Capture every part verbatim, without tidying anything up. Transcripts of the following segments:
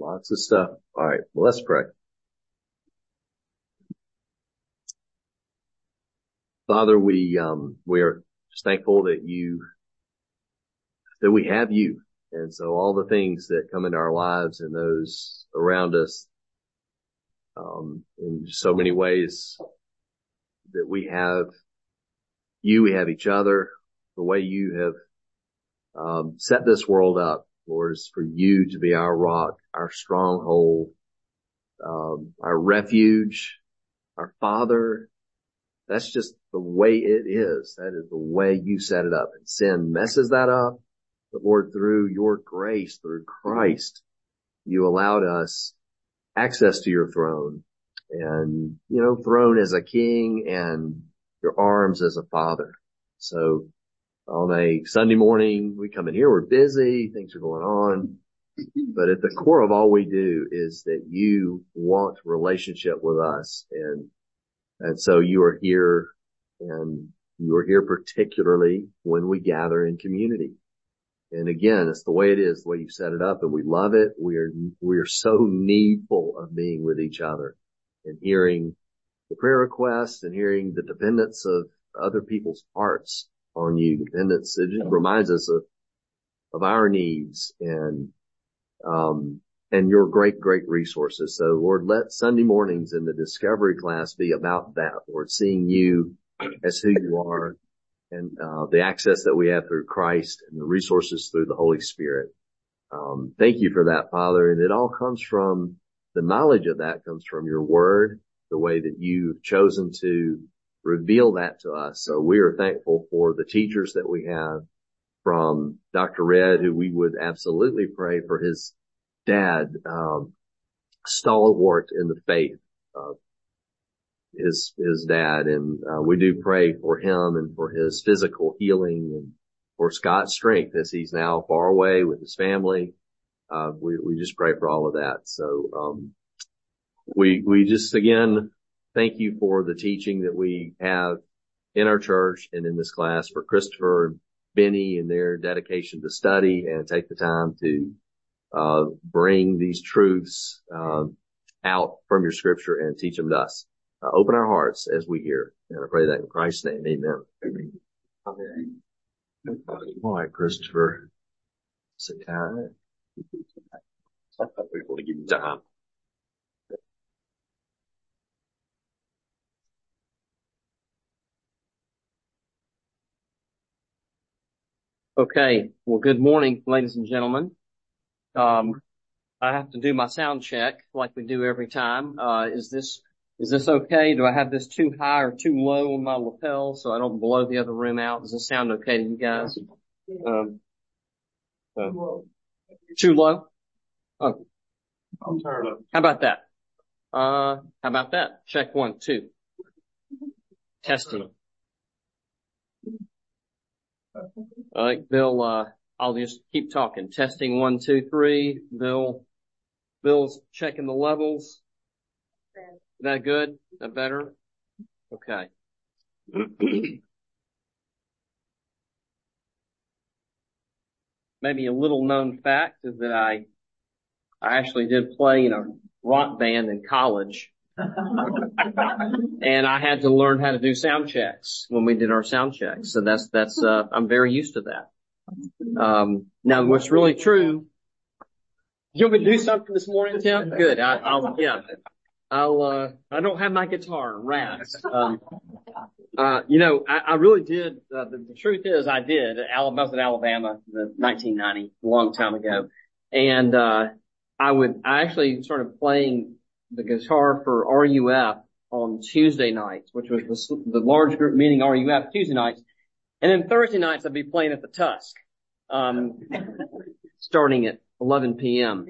Lots of stuff. All right. Well, let's pray. Father, we, um, we are just thankful that you, that we have you. And so all the things that come into our lives and those around us, um, in so many ways that we have you, we have each other, the way you have, um, set this world up, Lord, is for you to be our rock, our stronghold, um, our refuge, our Father. That's just the way it is. That is the way you set it up. And sin messes that up. But Lord, through your grace, through Christ, you allowed us access to your throne and, you know, throne as a king and your arms as a father. So on a Sunday morning, we come in here, we're busy, things are going on. But at the core of all we do is that you want relationship with us. And, and so you are here, and you are here particularly when we gather in community. And again, it's the way it is, the way you set it up, and we love it. We are, we are so needful of being with each other and hearing the prayer requests and hearing the dependence of other people's hearts on you. Dependence, it just reminds us of, of our needs and, um, and your great, great resources. So Lord, let Sunday mornings in the discovery class be about that, Lord, seeing you as who you are and, uh, the access that we have through Christ and the resources through the Holy Spirit. Um, thank you for that, Father. And it all comes from, the knowledge of that comes from your word, the way that you've chosen to reveal that to us. So we are thankful for the teachers that we have, from Doctor Red, who we would absolutely pray for his dad, um, stalwart in the faith, uh, his, his dad. And, uh, we do pray for him and for his physical healing and for Scott's strength as he's now far away with his family. Uh, we, we just pray for all of that. So, um, we, we just again, thank you for the teaching that we have in our church and in this class, for Christopher and Benny and their dedication to study and take the time to, uh, bring these truths, um, out from your scripture and teach them to us. Uh, open our hearts as we hear. And I pray that in Christ's name. Amen. Amen. All right, Christopher. Sit down. We want to give you time. Okay. Well, good morning, ladies and gentlemen. Um, I have to do my sound check like we do every time. Uh, is this, is this okay? Do I have this too high or too low on my lapel so I don't blow the other room out? Does this sound okay to you guys? Um, uh, too low? Oh. I'll turn it up. How about that? Uh, how about that? Check one, two. Testing. All right, Bill, uh, I'll just keep talking. Testing one, two, three. Bill, Bill's checking the levels. Is that good? Is that better? Okay. Maybe a little known fact is that I, I actually did play in a rock band in college. And I had to learn how to do sound checks when we did our sound checks. So that's, that's, uh, I'm very used to that. Um, now what's really true, you want me to do something this morning, Tim? Good. I, I'll, yeah, I'll, uh, I don't have my guitar, rats. Um, uh, you know, I, I really did, uh, the, the truth is I did. Alabama, I was in Alabama in nineteen ninety, a long time ago. And, uh, I would, I actually started playing the guitar for R U F on Tuesday nights, which was the, the large group meeting R U F Tuesday nights. And then Thursday nights I'd be playing at the Tusk, um, starting at eleven p.m.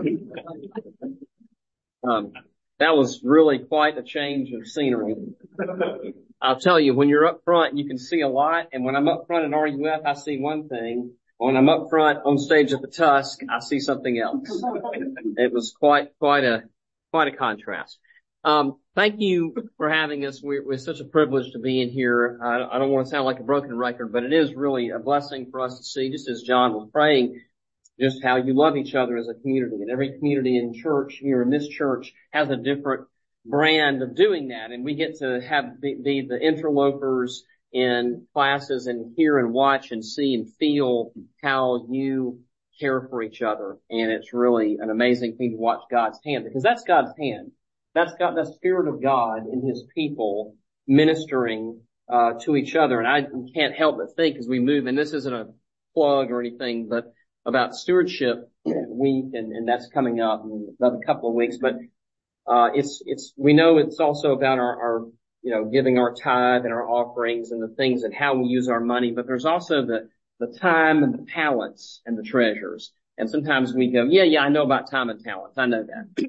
Um, that was really quite a change of scenery. I'll tell you, when you're up front, you can see a lot. And when I'm up front at R U F, I see one thing. When I'm up front on stage at the Tusk, I see something else. It was quite, quite a, quite a contrast. Um, thank you for having us. We're, we're such a privilege to be in here. I, I don't want to sound like a broken record, but it is really a blessing for us to see, just as John was praying, just how you love each other as a community. And every community in church here in this church has a different brand of doing that. And we get to have be, be the interlopers in classes and hear and watch and see and feel how you care for each other. And it's really an amazing thing to watch God's hand, because that's God's hand. That's God, the Spirit of God in His people ministering uh to each other. And I can't help but think as we move, and this isn't a plug or anything, but about Stewardship Week, and, and that's coming up in another couple of weeks. But uh it's it's we know it's also about our, our you know giving our tithe and our offerings and the things and how we use our money. But there's also the the time and the talents and the treasures. And sometimes we go, yeah, yeah, I know about time and talents. I know that.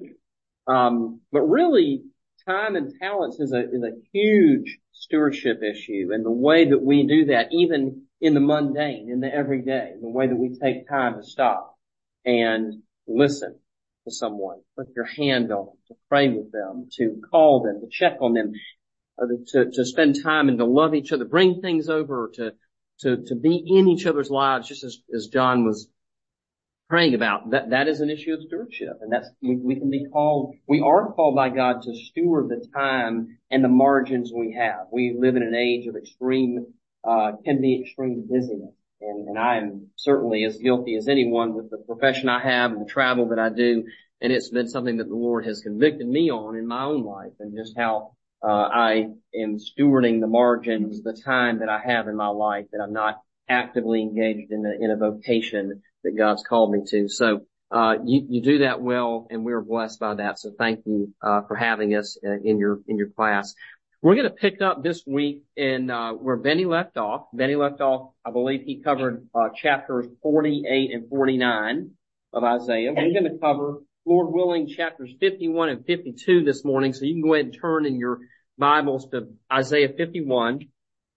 Um, but really, time and talents is a, is a huge stewardship issue. And the way that we do that, even in the mundane, in the everyday, the way that we take time to stop and listen to someone, put your hand on them, to pray with them, to call them, to check on them, or to, to spend time and to love each other, bring things over, to, to, to be in each other's lives, just as, as John was praying about. That, that is an issue of stewardship. And that's, we, we can be called, we are called by God to steward the time and the margins we have. We live in an age of extreme, uh, can be extreme busyness. And, and I am certainly as guilty as anyone with the profession I have and the travel that I do. And it's been something that the Lord has convicted me on in my own life, and just how, uh, I am stewarding the margins, the time that I have in my life, that I'm not actively engaged in a, in a vocation that God's called me to. So, uh, you, you do that well, and we're blessed by that. So thank you, uh, for having us in your, in your class. We're going to pick up this week in, uh, where Benny left off. Benny left off, I believe he covered, uh, chapters forty-eight and forty-nine of Isaiah. We're going to cover, Lord willing, chapters fifty-one and fifty-two this morning. So you can go ahead and turn in your Bibles to Isaiah fifty-one.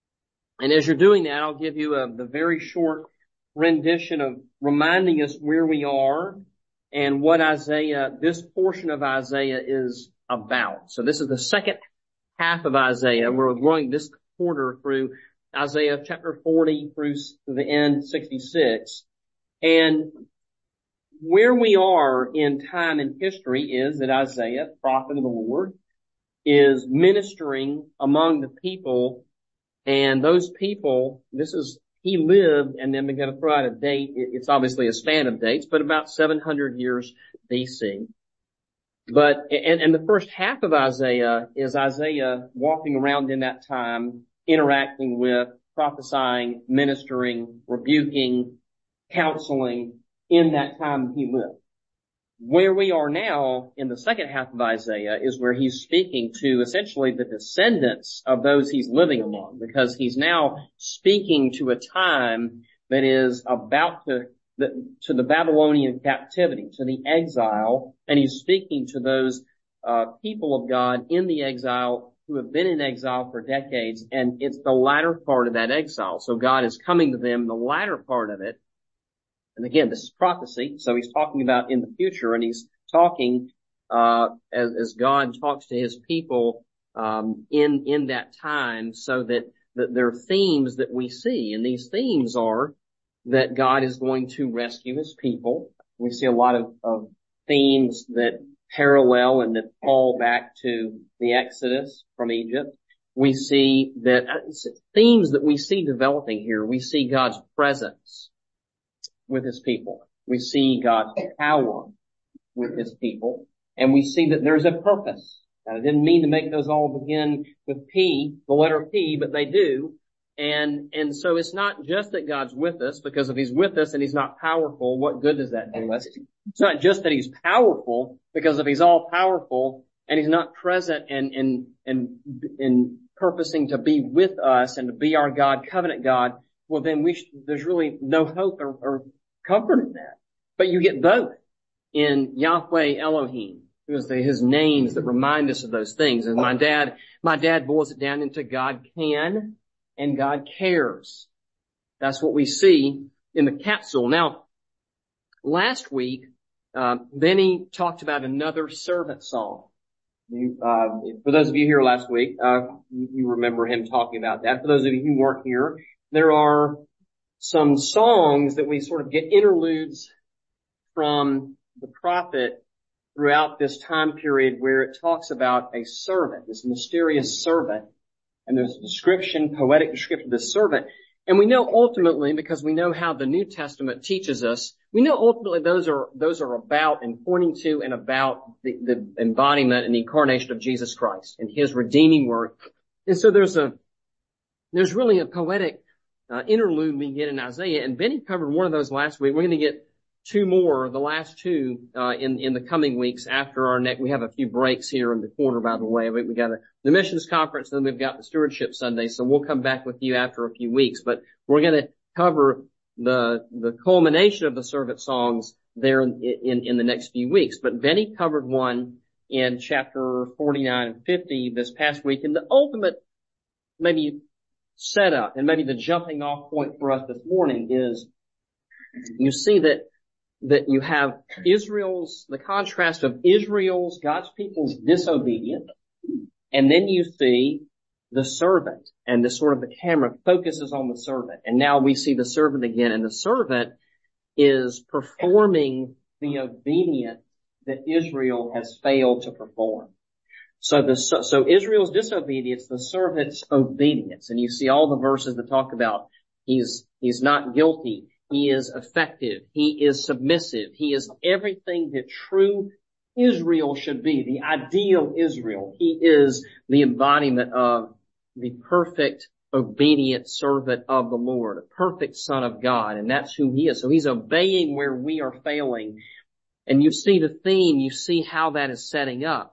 And as you're doing that, I'll give you a, the very short rendition of reminding us where we are and what Isaiah, this portion of Isaiah is about. So this is the second half of Isaiah. We're going this quarter through Isaiah chapter forty through the end, sixty-six. And where we are in time and history is that Isaiah, prophet of the Lord, is ministering among the people. And those people, this is, he lived, and then we're going to throw out a date. It's obviously a span of dates, but about seven hundred years B C. But, and, and the first half of Isaiah is Isaiah walking around in that time, interacting with, prophesying, ministering, rebuking, counseling in that time he lived. Where we are now in the second half of Isaiah is where he's speaking to essentially the descendants of those he's living among, because he's now speaking to a time that is about to the, to the Babylonian captivity, to the exile, and he's speaking to those uh people of God in the exile who have been in exile for decades, and it's the latter part of that exile. So God is coming to them, the latter part of it. And again, this is prophecy, so he's talking about in the future, and he's talking uh as, as God talks to his people um in in that time, so that, that there are themes that we see, and these themes are that God is going to rescue his people. We see a lot of, of themes that parallel and that fall back to the Exodus from Egypt. We see that uh, themes that we see developing here. We see God's presence with his people. We see God's power with his people. And we see that there's a purpose. Now, I didn't mean to make those all begin with P, the letter P, but they do. And, and so it's not just that God's with us, because if he's with us and he's not powerful, what good does that do us? It's not just that he's powerful, because if he's all powerful and he's not present and, and, and, and purposing to be with us and to be our God, covenant God, well then we, sh- there's really no hope or, or comfort in that. But you get both in Yahweh Elohim, who is the, his names that remind us of those things. And my dad, my dad boils it down into God can and God cares. That's what we see in the capsule. Now, last week, uh, Benny talked about another servant song. You, uh, for those of you here last week, uh, you, you remember him talking about that. For those of you who weren't here, there are some songs that we sort of get interludes from the prophet throughout this time period where it talks about a servant, this mysterious servant, and there's a description, poetic description of this servant. And we know ultimately, because we know how the New Testament teaches us, we know ultimately those are, those are about and pointing to and about the, the embodiment and the incarnation of Jesus Christ and his redeeming work. And so there's a, there's really a poetic uh, interlude we get in Isaiah, and Benny covered one of those last week. We're going to get two more, the last two, uh, in, in the coming weeks after our next. We have a few breaks here in the quarter, by the way. We, we got a, the missions conference, and then we've got the stewardship Sunday, so we'll come back with you after a few weeks. But we're going to cover the, the culmination of the servant songs there in, in, in the next few weeks. But Benny covered one in chapter forty-nine and fifty this past week, and the ultimate, maybe, setup, and maybe the jumping off point for us this morning is, you see that that you have Israel's, the contrast of Israel's, God's people's disobedience, and then you see the servant, and the sort of the camera focuses on the servant, and now we see the servant again, and the servant is performing the obedience that Israel has failed to perform. So the, so Israel's disobedience, the servant's obedience, and you see all the verses that talk about he's, he's not guilty. He is effective. He is submissive. He is everything that true Israel should be, the ideal Israel. He is the embodiment of the perfect, obedient servant of the Lord, a perfect Son of God, and that's who he is. So he's obeying where we are failing. And you see the theme, you see how that is setting up.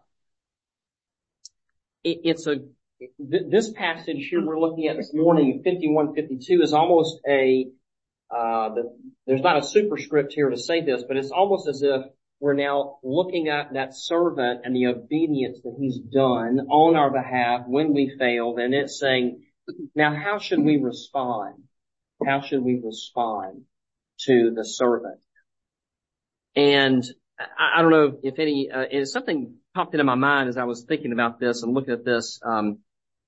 It, it's a, th- this passage here we're looking at this morning, fifty-one fifty-two, is almost a Uh, the, there's not a superscript here to say this, but it's almost as if we're now looking at that servant and the obedience that he's done on our behalf when we failed, and it's saying, now how should we respond? How should we respond to the servant? And I, I don't know if any, uh, if something popped into my mind as I was thinking about this and looking at this, um,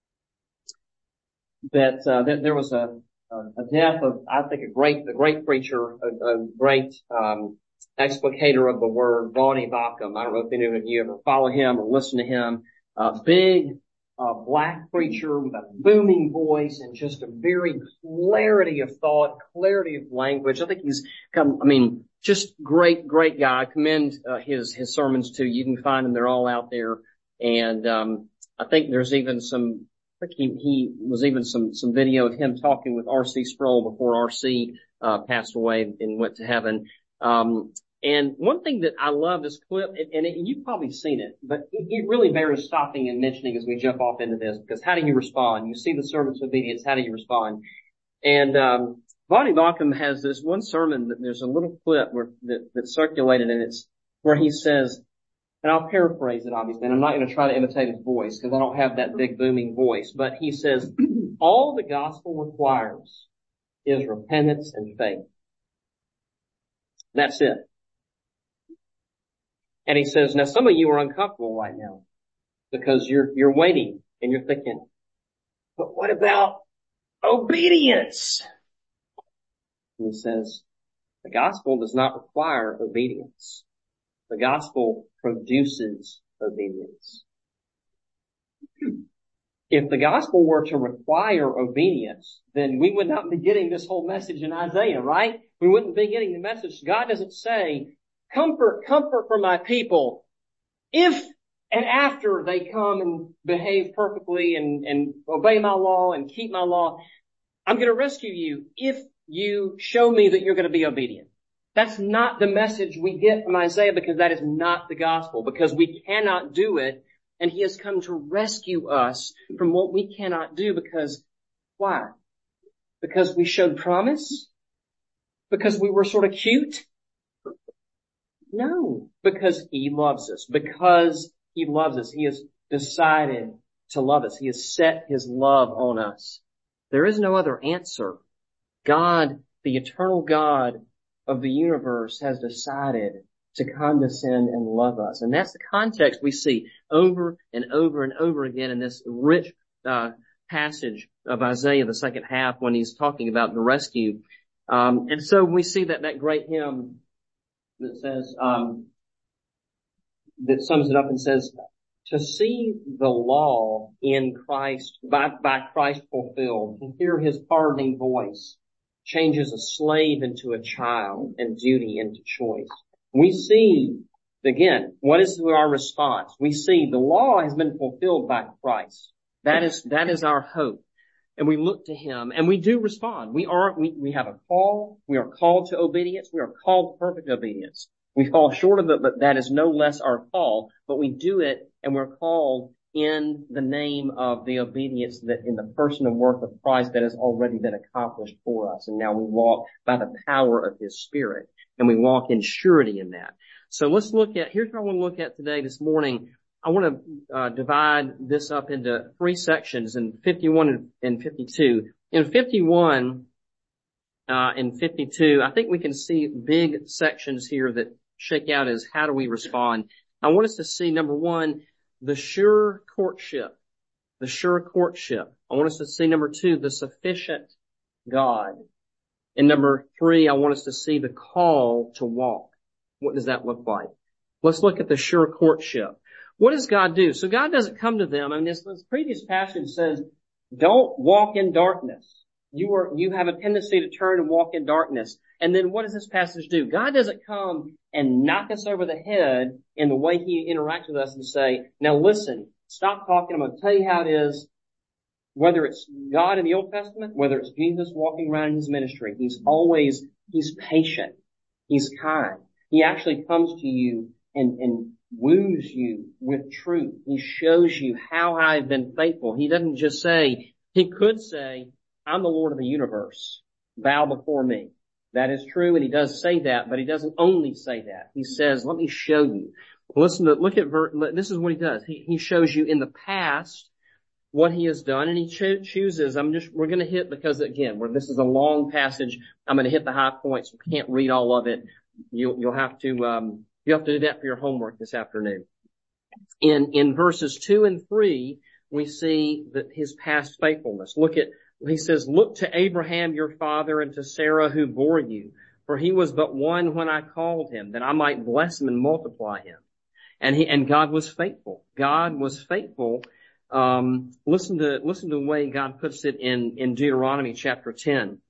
that, uh, that there was a, a death of, I think, a great, a great preacher, a, a great, um, explicator of the word, Vonnie Baucham. I don't know if any of you ever follow him or listen to him. Uh, big, uh, black preacher with a booming voice and just a very clarity of thought, clarity of language. I think he's come, I mean, just great, great guy. I commend, uh, his, his sermons to you. You can find them. They're all out there. And, um, I think there's even some, I think he, he was even some, some video of him talking with R C Sproul before R C, uh, passed away and went to heaven. Um, and one thing that I love this clip, and, and, it, and you've probably seen it, but it, it really bears stopping and mentioning as we jump off into this, because how do you respond? You see the servant's obedience, how do you respond? And, um, Vonnie Baucham has this one sermon that there's a little clip where, that, that's circulated, and it's where he says, and I'll paraphrase it, obviously, and I'm not going to try to imitate his voice because I don't have that big booming voice. But he says, all the gospel requires is repentance and faith. That's it. And he says, now some of you are uncomfortable right now because you're, you're waiting and you're thinking, but what about obedience? And he says, the gospel does not require obedience. The gospel produces obedience. If the gospel were to require obedience, then we would not be getting this whole message in Isaiah, right? We wouldn't be getting the message. God doesn't say, comfort, comfort for my people, if and after they come and behave perfectly and, and obey my law and keep my law, I'm going to rescue you if you show me that you're going to be obedient. That's not the message we get from Isaiah, because that is not the gospel, because we cannot do it, and he has come to rescue us from what we cannot do. Because why? Because we showed promise? Because we were sort of cute? No, because he loves us. Because he loves us. He has decided to love us. He has set his love on us. There is no other answer. God, the eternal God of the universe, has decided to condescend and love us. And that's the context we see over and over and over again in this rich uh passage of Isaiah, the second half, when he's talking about the rescue. Um and so we see that that great hymn, that says, um, that sums it up and says, to see the law in Christ, by, by Christ fulfilled, to hear his pardoning voice, changes a slave into a child and duty into choice. We see, again, what is our response? We see the law has been fulfilled by Christ. That is, that is our hope. And we look to him and we do respond. We are, we, we have a call. We are called to obedience. We are called to perfect obedience. We fall short of it, but that is no less our call, but we do it and we're called in the name of the obedience that in the person and work of Christ that has already been accomplished for us. And now we walk by the power of his Spirit and we walk in surety in that. So let's look at, here's what I want to look at today, this morning. I want to uh, divide this up into three sections in fifty-one and, and fifty-two. In fifty-one uh, and fifty-two, I think we can see big sections here that shake out as how do we respond. I want us to see, number one, the sure courtship. The sure courtship. I want us to see, number two, the sufficient God. And number three, I want us to see the call to walk. What does that look like? Let's look at the sure courtship. What does God do? So God doesn't come to them. I mean, this, this previous passage says, don't walk in darkness. You are, you have a tendency to turn and walk in darkness. And then what does this passage do? God doesn't come and knock us over the head in the way he interacts with us and say, now listen, stop talking. I'm going to tell you how it is. Whether it's God in the Old Testament, whether it's Jesus walking around in his ministry, he's always, he's patient. He's kind. He actually comes to you and, and woos you with truth. He shows you how I've been faithful. He doesn't just say, he could say, I'm the Lord of the universe. Bow before me. That is true, and he does say that, but he doesn't only say that. He says, let me show you. Listen to, look at, ver, this is what he does. He, he shows you in the past what he has done, and he cho- chooses, I'm just, we're going to hit, because again, where this is a long passage, I'm going to hit the high points. We can't read all of it. You'll, you'll have to, um, you have to do that for your homework this afternoon. In, in verses two and three, we see that his past faithfulness. Look at, he says, look to Abraham your father and to Sarah who bore you, for he was but one when I called him, that I might bless him and multiply him. And he, and God was faithful. God was faithful. Um, listen to, listen to the way God puts it in, in Deuteronomy chapter ten.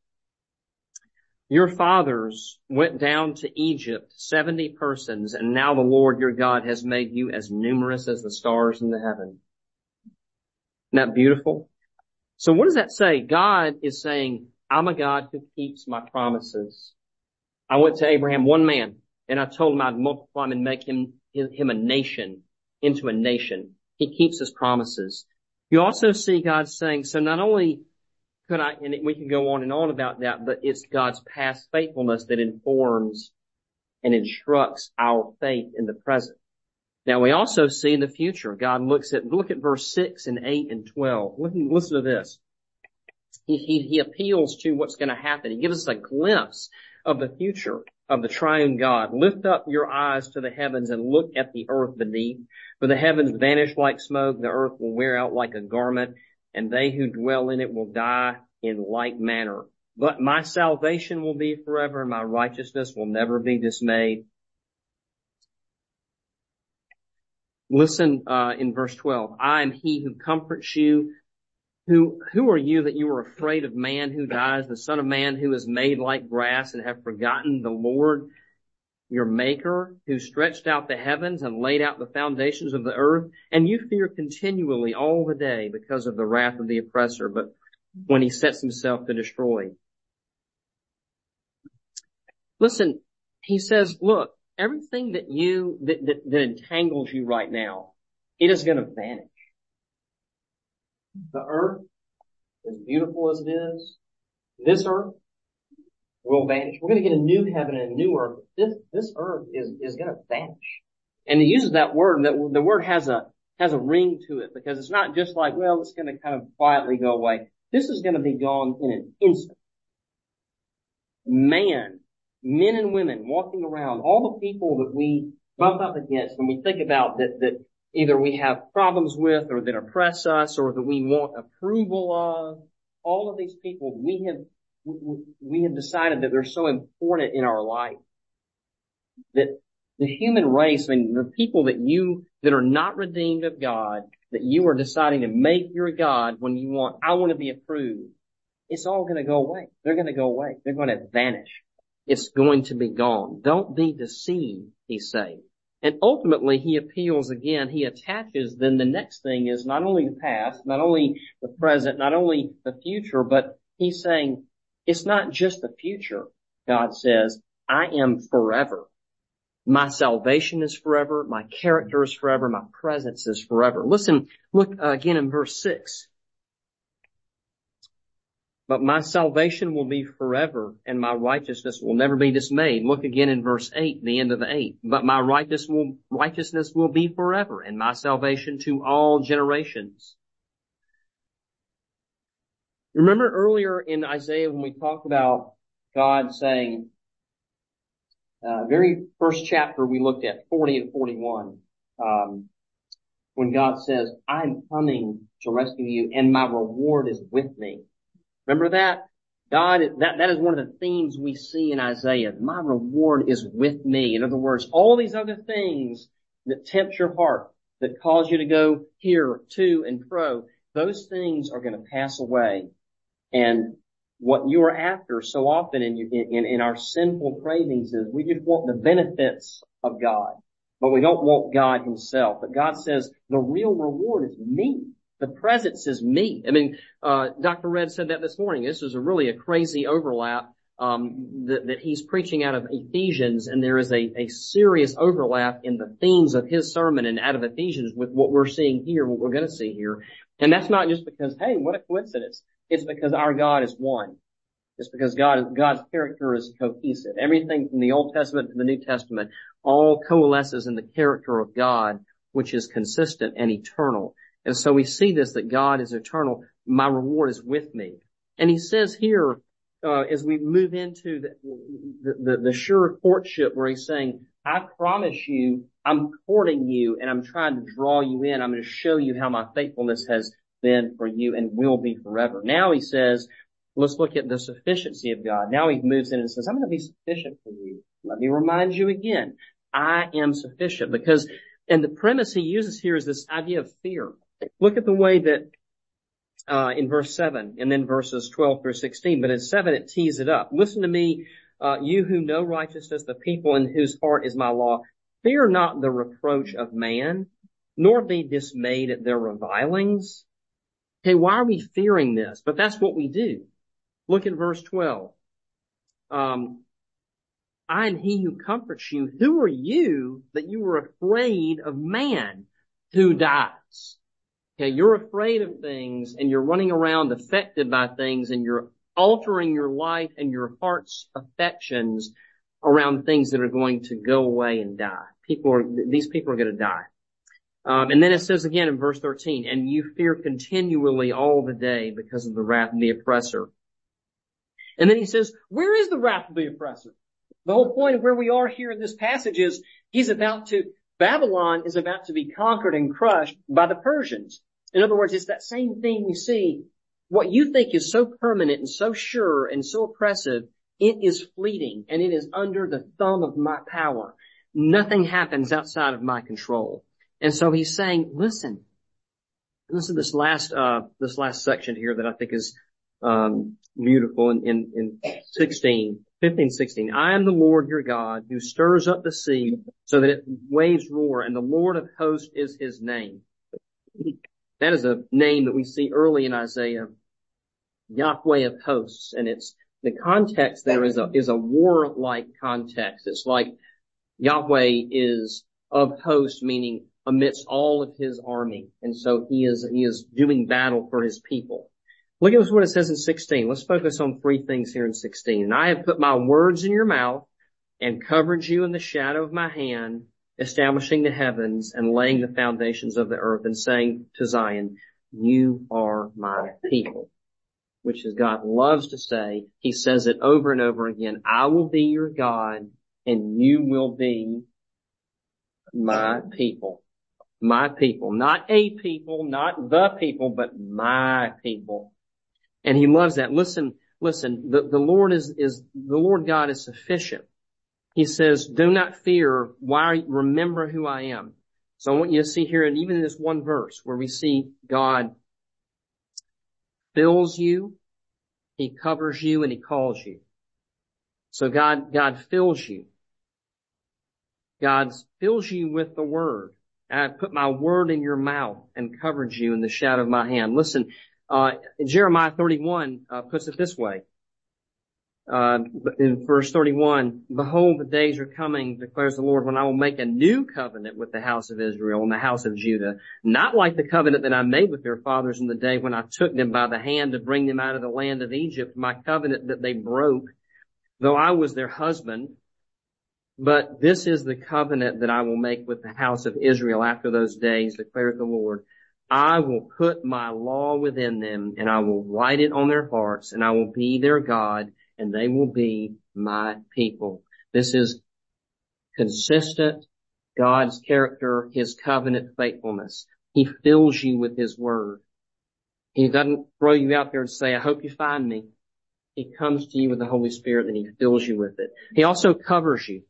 Your fathers went down to Egypt, seventy persons, and now the Lord your God has made you as numerous as the stars in the heaven. Isn't that beautiful? So what does that say? God is saying, I'm a God who keeps my promises. I went to Abraham, one man, and I told him I'd multiply him and make him, him a nation, into a nation. He keeps his promises. You also see God saying, so not only could I, and we can go on and on about that, but it's God's past faithfulness that informs and instructs our faith in the present. Now we also see in the future, God looks at, look at verse six and eight and twelve. Listen, listen to this. He, he, he appeals to what's going to happen. He gives us a glimpse of the future of the triune God. Lift up your eyes to the heavens and look at the earth beneath. For the heavens vanish like smoke, the earth will wear out like a garment, and they who dwell in it will die in like manner. But my salvation will be forever, and my righteousness will never be dismayed. Listen, uh, in verse twelve. I am he who comforts you. Who, who are you that you are afraid of man who dies, the son of man who is made like grass, and have forgotten the Lord, your maker, who stretched out the heavens and laid out the foundations of the earth? And you fear continually all the day because of the wrath of the oppressor, but when he sets himself to destroy. Listen, he says, look, everything that you, that, that, that entangles you right now, it is going to vanish. The earth, as beautiful as it is, this earth will vanish. We're going to get a new heaven and a new earth. This, this earth is, is going to vanish. And he uses that word, that the word has a, has a ring to it, because it's not just like, well, it's going to kind of quietly go away. This is going to be gone in an instant. Man, men and women walking around, all the people that we bump up against when we think about that, that either we have problems with or that oppress us or that we want approval of, all of these people, we have, we, we have decided that they're so important in our life that the human race, I mean, the people that you, that are not redeemed of God, that you are deciding to make your God when you want, I want to be approved, it's all going to go away. They're going to go away. They're going to vanish. It's going to be gone. Don't be deceived, he's saying. And ultimately, he appeals again, he attaches, then the next thing is not only the past, not only the present, not only the future, but he's saying, it's not just the future. God says, I am forever. My salvation is forever. My character is forever. My presence is forever. Listen, look uh, again in verse six. But my salvation will be forever, and my righteousness will never be dismayed. Look again in verse eight, the end of the eight. But my righteous will, righteousness will be forever, and my salvation to all generations. Remember earlier in Isaiah when we talked about God saying, uh, very first chapter we looked at, forty and forty-one, um, when God says, I'm coming to rescue you, and my reward is with me. Remember that? God, that, that is one of the themes we see in Isaiah. My reward is with me. In other words, all these other things that tempt your heart, that cause you to go here, to and fro, those things are going to pass away. And what you are after so often in, in, in our sinful cravings is we just want the benefits of God, but we don't want God himself. But God says the real reward is me. The presence is me. I mean, uh, Doctor Red said that this morning. This is a really a crazy overlap, um, that, that he's preaching out of Ephesians, and there is a, a serious overlap in the themes of his sermon and out of Ephesians with what we're seeing here, what we're going to see here. And that's not just because, hey, what a coincidence. It's because our God is one. It's because God, God's character is cohesive. Everything from the Old Testament to the New Testament all coalesces in the character of God, which is consistent and eternal. And so we see this, that God is eternal. My reward is with me. And he says here, uh, as we move into the, the, the, the sure courtship where he's saying, I promise you, I'm courting you and I'm trying to draw you in. I'm going to show you how my faithfulness has been for you and will be forever. Now he says, let's look at the sufficiency of God. Now he moves in and says, I'm going to be sufficient for you. Let me remind you again, I am sufficient. Because, and the premise he uses here is this idea of fear. Look at the way that, uh, in verse seven and then verses twelve through sixteen, but in seven it tees it up. Listen to me, uh, you who know righteousness, the people in whose heart is my law. Fear not the reproach of man, nor be dismayed at their revilings. Okay, why are we fearing this? But that's what we do. Look at verse twelve. Um, I am he who comforts you. Who are you that you are afraid of man who dies? Okay, you're afraid of things and you're running around affected by things and you're altering your life and your heart's affections around things that are going to go away and die. People are, these people are going to die. Um, and then it says again in verse thirteen, and you fear continually all the day because of the wrath of the oppressor. And then he says, where is the wrath of the oppressor? The whole point of where we are here in this passage is he's about to, Babylon is about to be conquered and crushed by the Persians. In other words, it's that same thing we see. What you think is so permanent and so sure and so oppressive, it is fleeting and it is under the thumb of my power. Nothing happens outside of my control. And so he's saying, listen, listen to this last, uh, this last section here that I think is, um, beautiful in, in, in sixteen, fifteen, sixteen. I am the Lord your God who stirs up the sea so that it waves roar, and the Lord of hosts is his name. That is a name that we see early in Isaiah, Yahweh of hosts, and it's, the context there is a, is a warlike context. It's like Yahweh is of hosts, meaning amidst all of his army. And so he is, he is doing battle for his people. Look at what it says in sixteen. Let's focus on three things here in sixteen. And I have put my words in your mouth and covered you in the shadow of my hand, establishing the heavens and laying the foundations of the earth, and saying to Zion, you are my people. Which is God loves to say. He says it over and over again. I will be your God and you will be my people. My people. Not a people, not the people, but my people. And he loves that. Listen, listen, the, the Lord is, is, the Lord God is sufficient. he says, do not fear. Why? Remember who I am. So I want you to see here, and even in this one verse where we see God fills you, he covers you, and he calls you. So God, God fills you. God fills you with the word. I put my word in your mouth and covered you in the shadow of my hand. Listen, uh, Jeremiah thirty-one, uh, puts it this way. Uh, in verse thirty-one, behold, the days are coming, declares the Lord, when I will make a new covenant with the house of Israel and the house of Judah, not like the covenant that I made with their fathers in the day when I took them by the hand to bring them out of the land of Egypt, my covenant that they broke, though I was their husband. But this is the covenant that I will make with the house of Israel after those days, declares the Lord. I will put my law within them, and I will write it on their hearts, and I will be their God, and they will be my people. This is consistent God's character, his covenant faithfulness. He fills you with his word. He doesn't throw you out there and say, I hope you find me. He comes to you with the Holy Spirit and he fills you with it. He also covers you.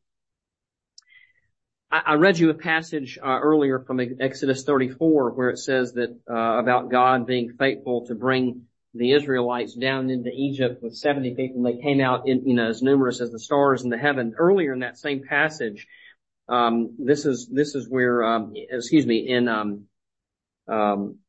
I, I read you a passage uh, earlier from Exodus thirty-four where it says that uh, about God being faithful to bring the Israelites down into Egypt with seventy people, and they came out in, you know, as numerous as the stars in the heaven. Earlier in that same passage, um, this is, this is where, um, excuse me, in, um, um,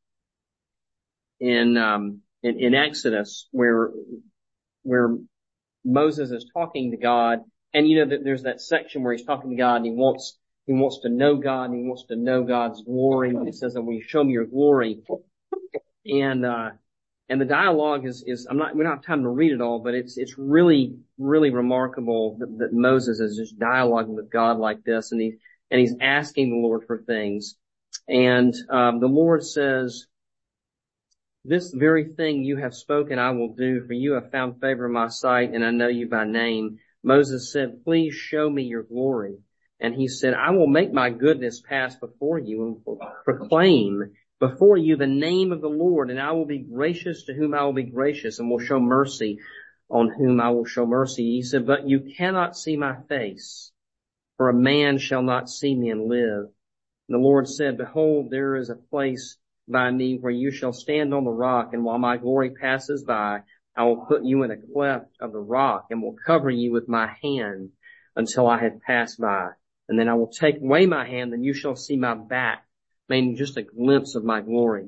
in, um, in, in Exodus, where, where Moses is talking to God, and you know that there's that section where he's talking to God and he wants, he wants to know God and he wants to know God's glory. And he says, "Will you show me your glory?" And, uh, And the dialogue is, is, I'm not, we don't have time to read it all, but it's, it's really, really remarkable that, that Moses is just dialoguing with God like this, and he, and he's asking the Lord for things. And, um, the Lord says, this very thing you have spoken I will do, for you have found favor in my sight, and I know you by name. Moses said, please show me your glory. And he said, I will make my goodness pass before you and will proclaim before you the name of the Lord, and I will be gracious to whom I will be gracious, and will show mercy on whom I will show mercy. He said, but you cannot see my face, for a man shall not see me and live. And the Lord said, behold, there is a place by me where you shall stand on the rock, and while my glory passes by, I will put you in a cleft of the rock, and will cover you with my hand until I have passed by. And then I will take away my hand, and you shall see my back, meaning just a glimpse of my glory.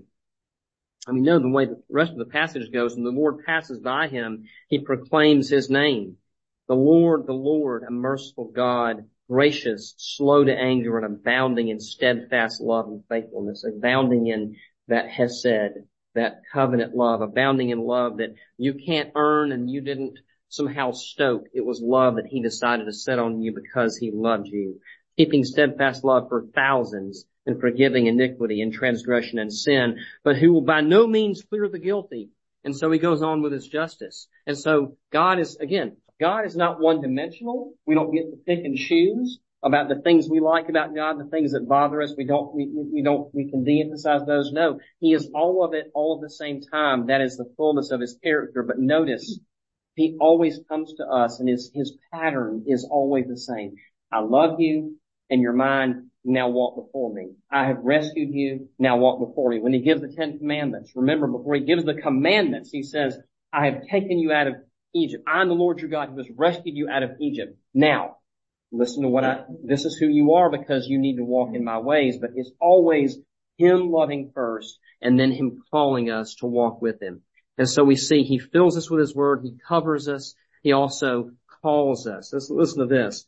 I mean, know the way the rest of the passage goes, and the Lord passes by him, he proclaims his name. The Lord, the Lord, a merciful God, gracious, slow to anger, and abounding in steadfast love and faithfulness, abounding in that hesed, that covenant love, abounding in love that you can't earn and you didn't somehow stoke. It was love that he decided to set on you because he loved you. Keeping steadfast love for thousands, and forgiving iniquity and transgression and sin, but who will by no means clear the guilty. And so he goes on with his justice. And so God is, again, God is not one-dimensional. We don't get to pick and choose about the things we like about God, the things that bother us. We don't, we, we don't, we can de-emphasize those. No, he is all of it all at the same time. That is the fullness of his character. But notice, he always comes to us, and his, his pattern is always the same. I love you, and you're mine. Now walk before me. I have rescued you. Now walk before me. When he gives the Ten Commandments, remember, before he gives the commandments, he says, I have taken you out of Egypt. I'm the Lord your God who has rescued you out of Egypt. Now, listen to what I, this is who you are, because you need to walk in my ways. But it's always him loving first, and then him calling us to walk with him. And so we see he fills us with his word. He covers us. He also calls us. Let's listen to this.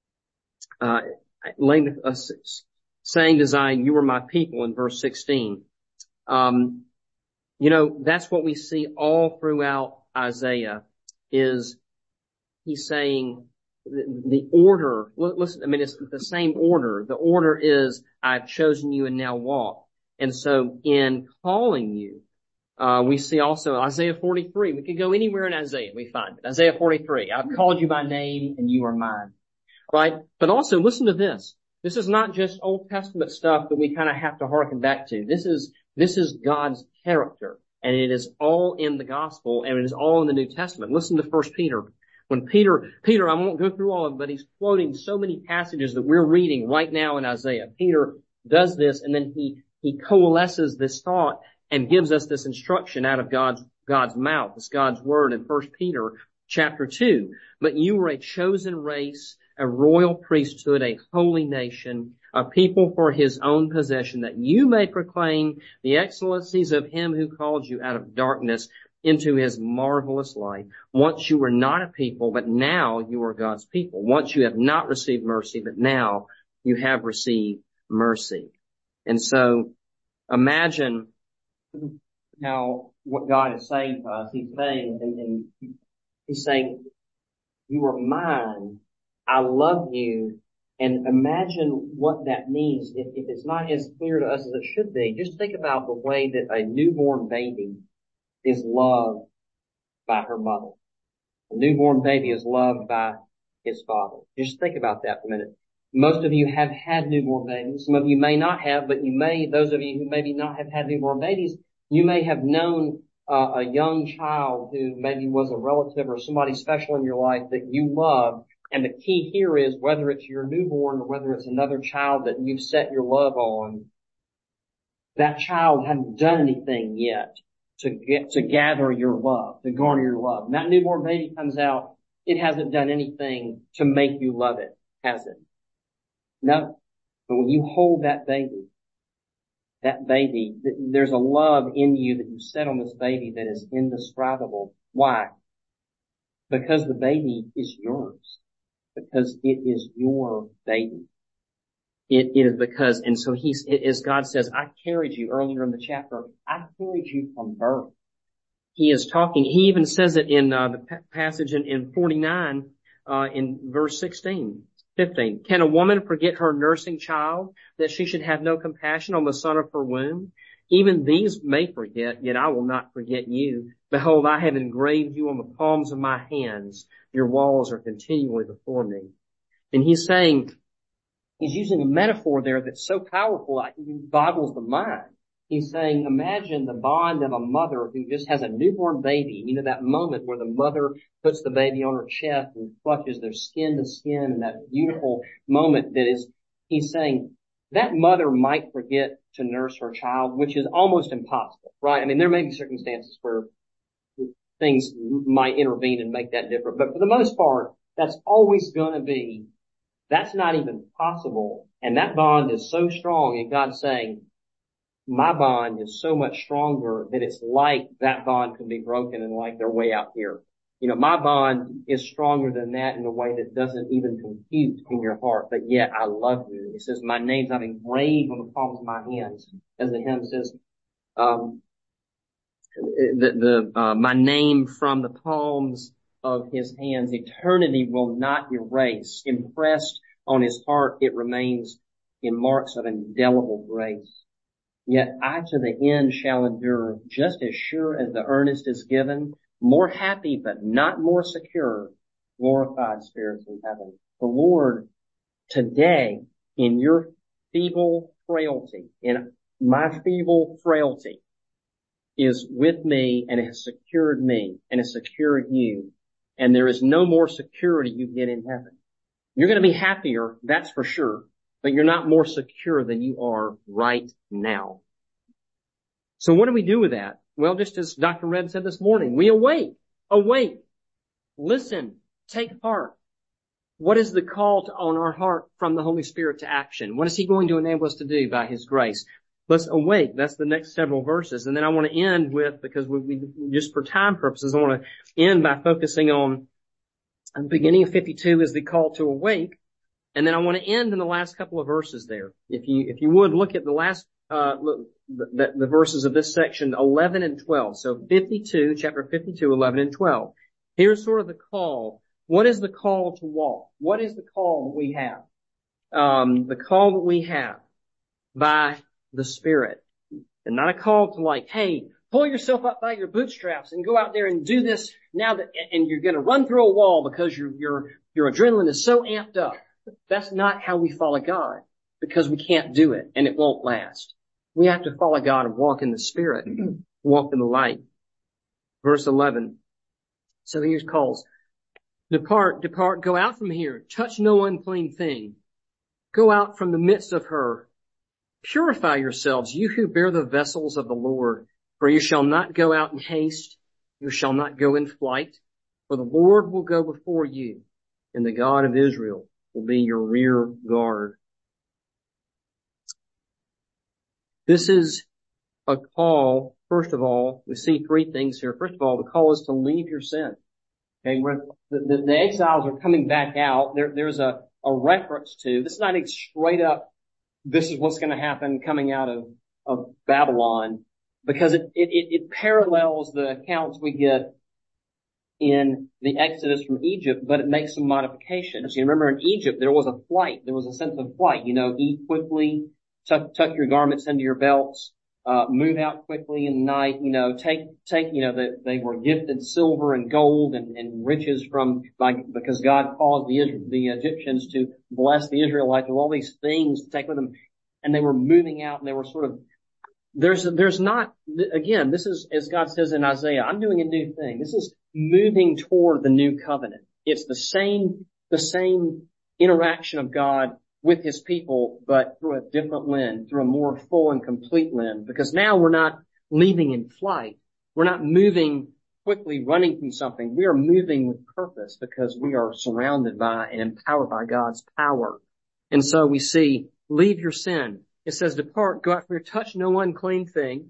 Uh, laying a saying to Zion, you are my people, in verse sixteen. Um, you know, that's what we see all throughout Isaiah, is he's saying the, the order, listen, I mean, it's the same order. The order is, I've chosen you and now walk. And so in calling you, uh, we see also Isaiah forty-three. We could go anywhere in Isaiah. We find it. Isaiah forty-three. I've called you by name and you are mine. Right? But also listen to this. This is not just Old Testament stuff that we kind of have to hearken back to. This is, this is God's character, and it is all in the gospel, and it is all in the New Testament. Listen to First Peter. When Peter, Peter, I won't go through all of it, but he's quoting so many passages that we're reading right now in Isaiah. Peter does this, and then he, he coalesces this thought and gives us this instruction out of God's, God's mouth. It's God's word in First Peter chapter two. But you were a chosen race, a royal priesthood, a holy nation, a people for his own possession, that you may proclaim the excellencies of him who called you out of darkness into his marvelous light. Once you were not a people, but now you are God's people. Once you have not received mercy, but now you have received mercy. And so imagine how what God is saying to us. He's saying, and, and he's saying, you are mine. I love you. And imagine what that means if, if it's not as clear to us as it should be. Just think about the way that a newborn baby is loved by her mother. A newborn baby is loved by his father. Just think about that for a minute. Most of you have had newborn babies. Some of you may not have, but you may, those of you who maybe not have had newborn babies, you may have known uh, a young child who maybe was a relative or somebody special in your life that you loved. And the key here is whether it's your newborn or whether it's another child that you've set your love on, that child hasn't done anything yet to get, to gather your love, to garner your love. And that newborn baby comes out, it hasn't done anything to make you love it, has it? No. But when you hold that baby, that baby, there's a love in you that you set on this baby that is indescribable. Why? Because the baby is yours. Because it is your baby. It is because, and so he's, as God says, I carried you earlier in the chapter. I carried you from birth. He is talking, he even says it in uh, the passage in, in forty-nine, uh, in verse sixteen, fifteen. Can a woman forget her nursing child, that she should have no compassion on the son of her womb? Even these may forget, yet I will not forget you. Behold, I have engraved you on the palms of my hands. Your walls are continually before me. And he's saying, he's using a metaphor there that's so powerful, it boggles the mind. He's saying, imagine the bond of a mother who just has a newborn baby. You know, that moment where the mother puts the baby on her chest and clutches their skin to skin, and that beautiful moment that is, he's saying, that mother might forget to nurse her child, which is almost impossible, right? I mean, there may be circumstances where things might intervene and make that different, but for the most part, that's always going to be, that's not even possible. And that bond is so strong, and God's saying, my bond is so much stronger that it's like that bond can be broken and like they're way out here. You know, my bond is stronger than that in a way that doesn't even compute in your heart, but yet I love you. It says, my name's I've engraved on the palms of my hands. As the hymn says, um, the, the, uh, my name from the palms of his hands, eternity will not erase. Impressed on his heart, it remains in marks of indelible grace. Yet I to the end shall endure, just as sure as the earnest is given, more happy but not more secure, glorified spirits in heaven. The Lord today, in your feeble frailty, in my feeble frailty, is with me and has secured me and has secured you. And there is no more security you get in heaven. You're going to be happier, that's for sure, but you're not more secure than you are right now. So what do we do with that? Well, just as Doctor Redd said this morning, we awake, awake, listen, take heart. What is the call to, on our heart from the Holy Spirit to action? What is he going to enable us to do by his grace? Let's awake. That's the next several verses. And then I want to end with, because we, we just for time purposes, I want to end by focusing on the beginning of fifty-two is the call to awake. And then I want to end in the last couple of verses there. If you, if you would look at the last, uh, look, the, the verses of this section, eleven and twelve. So fifty-two, chapter fifty-two, eleven and twelve. Here's sort of the call. What is the call to walk? What is the call that we have? Um, the call that we have by the Spirit. And not a call to like, hey, pull yourself up by your bootstraps and go out there and do this now that, and you're going to run through a wall because your, your, your adrenaline is so amped up. That's not how we follow God, because we can't do it and it won't last. We have to follow God and walk in the Spirit, walk in the light. Verse eleven. So here's calls. Depart, depart, go out from here. Touch no unclean thing. Go out from the midst of her. Purify yourselves, you who bear the vessels of the Lord. For you shall not go out in haste. You shall not go in flight. For the Lord will go before you, and the God of Israel will be your rear guard. This is a call. First of all, we see three things here. First of all, the call is to leave your sin. Okay, where the, the, the exiles are coming back out. There, there's a, a reference to, this is not a straight up, this is what's going to happen coming out of, of Babylon, because it, it, it parallels the accounts we get in the Exodus from Egypt, but it makes some modifications. You remember in Egypt, there was a flight. There was a sense of flight. You know, eat quickly, tuck, tuck your garments into your belts, uh, move out quickly in the night, you know, take, take, you know, that they were gifted silver and gold and, and riches from, like, because God caused the, the Egyptians to bless the Israelites with all these things to take with them. And they were moving out and they were sort of, there's, there's not, again, this is, as God says in Isaiah, I'm doing a new thing. This is moving toward the new covenant. It's the same, the same interaction of God with his people, but through a different lens, through a more full and complete lens. Because now we're not leaving in flight. We're not moving quickly, running from something. We are moving with purpose because we are surrounded by and empowered by God's power. And so we see, leave your sin. It says, depart, go out from here, touch no unclean thing.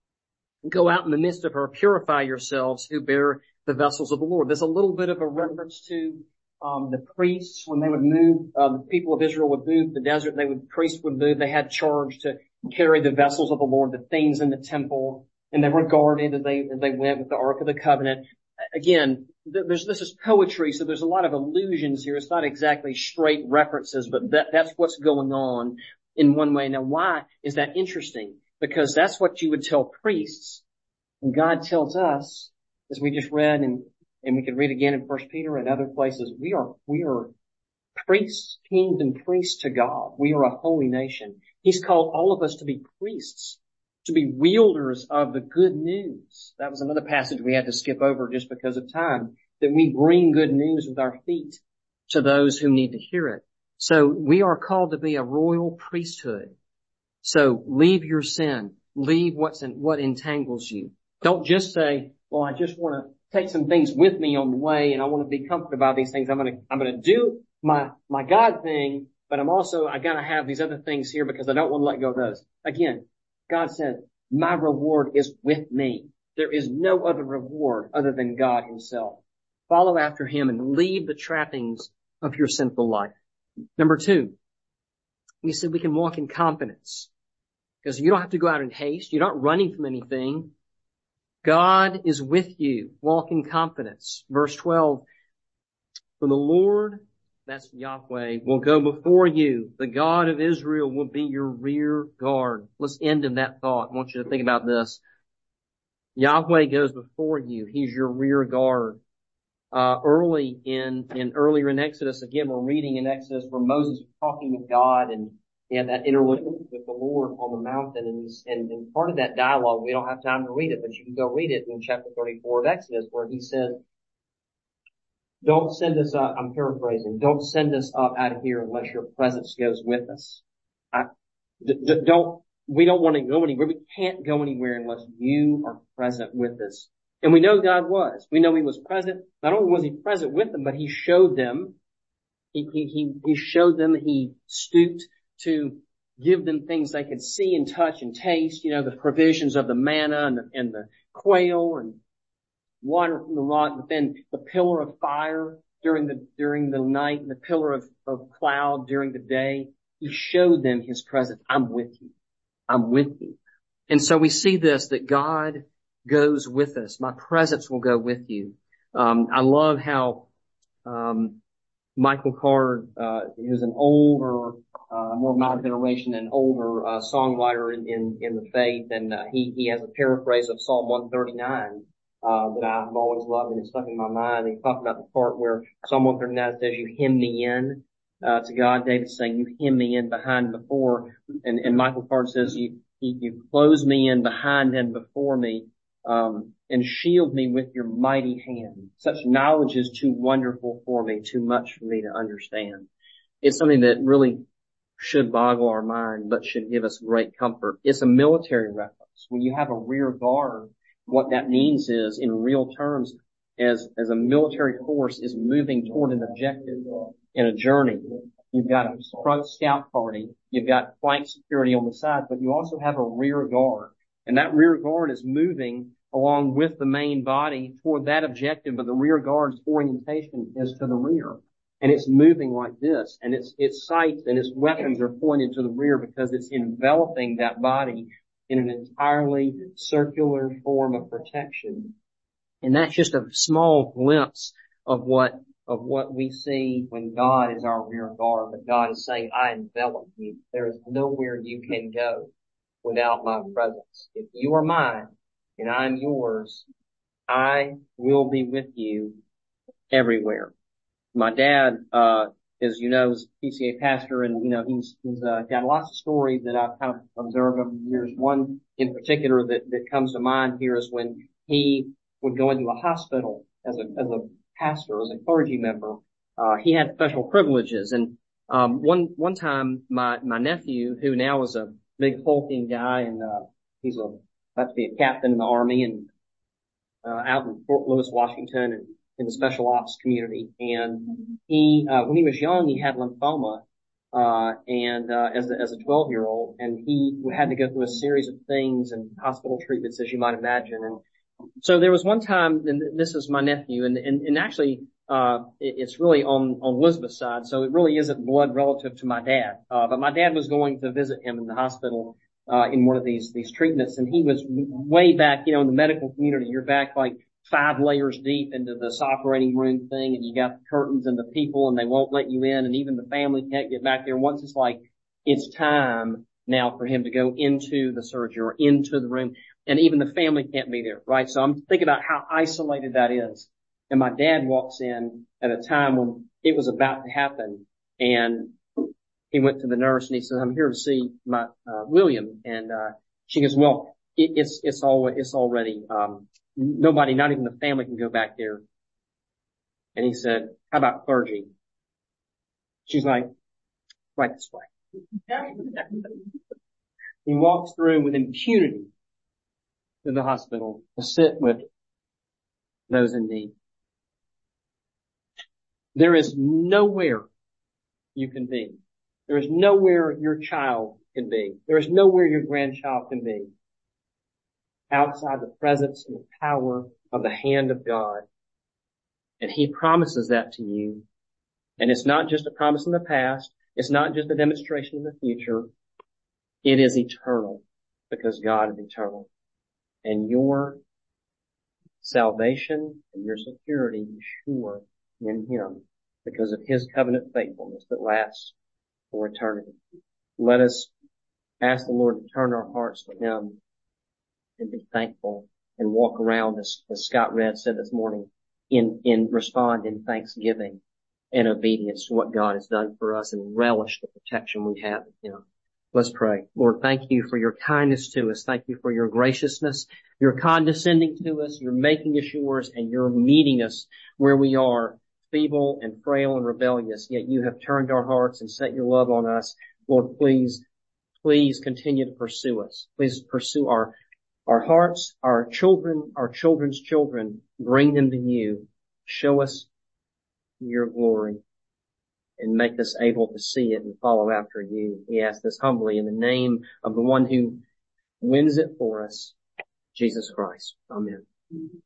Go out in the midst of her, purify yourselves who bear the vessels of the Lord. There's a little bit of a reference to Um, the priests, when they would move, uh, the people of Israel would move the desert, they would, priests would move, they had charge to carry the vessels of the Lord, the things in the temple, and they were guarded as they, as they went with the Ark of the Covenant. Again, th- there's, this is poetry, so there's a lot of allusions here. It's not exactly straight references, but that, that's what's going on in one way. Now, why is that interesting? Because that's what you would tell priests, and God tells us, as we just read in And we can read again in First Peter and other places. We are, we are priests, kings and priests to God. We are a holy nation. He's called all of us to be priests, to be wielders of the good news. That was another passage we had to skip over just because of time, that we bring good news with our feet to those who need to hear it. So we are called to be a royal priesthood. So leave your sin. Leave what's in, what entangles you. Don't just say, well, I just want to take some things with me on the way and I want to be comforted by these things. I'm going to, I'm going to do my, my God thing, but I'm also, I got to have these other things here because I don't want to let go of those. Again, God said, my reward is with me. There is no other reward other than God himself. Follow after him and leave the trappings of your sinful life. Number two, we said we can walk in confidence because you don't have to go out in haste. You're not running from anything. God is with you. Walk in confidence. Verse twelve, for the Lord, that's Yahweh, will go before you. The God of Israel will be your rear guard. Let's end in that thought. I want you to think about this. Yahweh goes before you. He's your rear guard. Uh, early in, in earlier in Exodus, again, we're reading in Exodus where Moses is talking with God and and that interlude with the Lord on the mountain. And, and, and part of that dialogue, we don't have time to read it, but you can go read it in chapter thirty-four of Exodus where he says, don't send us up, I'm paraphrasing, don't send us up out of here unless your presence goes with us. I, d- d- don't, we don't want to go anywhere. We can't go anywhere unless you are present with us. And we know God was. We know he was present. Not only was he present with them, but he showed them, he, he, he, he showed them, he stooped to give them things they could see and touch and taste, you know, the provisions of the manna and the, and the quail and water from the rock, but then the pillar of fire during the, during the night and the pillar of, of cloud during the day. He showed them his presence. I'm with you. I'm with you. And so we see this, that God goes with us. My presence will go with you. Um, I love how, um, Michael Card, uh, who's an older, uh, more of my generation, an older, uh, songwriter in, in, in the faith. And, uh, he, he has a paraphrase of Psalm one thirty-nine, uh, that I've always loved and it's stuck in my mind. And he talked about the part where Psalm one thirty-nine says, you hem me in, uh, to God. David's saying, you hem me in behind and before. And, and Michael Card says, you, you, you close me in behind and before me. Um, and shield me with your mighty hand. Such knowledge is too wonderful for me, too much for me to understand. It's something that really should boggle our mind, but should give us great comfort. It's a military reference. When you have a rear guard, what that means is, in real terms, as, as a military force is moving toward an objective in a journey, you've got a front scout party, you've got flank security on the side, but you also have a rear guard. And that rear guard is moving along with the main body toward that objective, but the rear guard's orientation is to the rear. And it's moving like this, and its, its sights and its weapons are pointed to the rear because it's enveloping that body in an entirely circular form of protection. And that's just a small glimpse of what, of what we see when God is our rear guard. But God is saying, I envelop you. There is nowhere you can go without my presence. If you are mine and I'm yours, I will be with you everywhere. My dad, uh, as you know, is a P C A pastor, and, you know, he's, he's, uh, got lots of stories that I've kind of observed over the years. One in particular that, that comes to mind here is when he would go into a hospital as a, as a pastor, as a clergy member. Uh, he had special privileges. And, um, one, one time my, my nephew, who now is a big hulking guy, and, uh, he's a, about to be a captain in the Army, and, uh, out in Fort Lewis, Washington, and in the special ops community. And he, uh, when he was young, he had lymphoma, uh, and, uh, as a, as a twelve year old, and he had to go through a series of things and hospital treatments, as you might imagine. And so there was one time, and this is my nephew, and, and, and actually, uh, it, it's really on, on Elizabeth's side, so it really isn't blood relative to my dad. Uh, but my dad was going to visit him in the hospital, uh, in one of these, these treatments, and he was way back, you know, in the medical community. You're back like five layers deep into this operating room thing, and you got the curtains and the people, and they won't let you in, and even the family can't get back there. Once it's like, it's time now for him to go into the surgery or into the room, and even the family can't be there, right? So I'm thinking about how isolated that is. And my dad walks in at a time when it was about to happen, and he went to the nurse and he said, I'm here to see my, uh, William. And, uh, she goes, well, it, it's, it's all, it's already, um, nobody, not even the family can go back there. And he said, how about clergy? She's like, right this way. He walks through with impunity to the hospital to sit with those in need. There is nowhere you can be. There is nowhere your child can be. There is nowhere your grandchild can be outside the presence and the power of the hand of God. And He promises that to you. And it's not just a promise in the past. It's not just a demonstration in the future. It is eternal, because God is eternal. And your salvation and your security is sure in Him because of His covenant faithfulness that lasts for eternity. Let us ask the Lord to turn our hearts to Him and be thankful and walk around, as, as Scott Red said this morning, in, in respond in thanksgiving and obedience to what God has done for us, and relish the protection we have in Him. Let's pray. Lord, thank You for Your kindness to us. Thank You for Your graciousness. You're condescending to us. You're making us yours, and You're meeting us where we are, feeble and frail and rebellious. Yet You have turned our hearts and set Your love on us. Lord, please, please continue to pursue us. Please pursue our, our hearts, our children, our children's children. Bring them to You. Show us Your glory and make us able to see it and follow after You. We ask this humbly in the name of the one who wins it for us, Jesus Christ. Amen.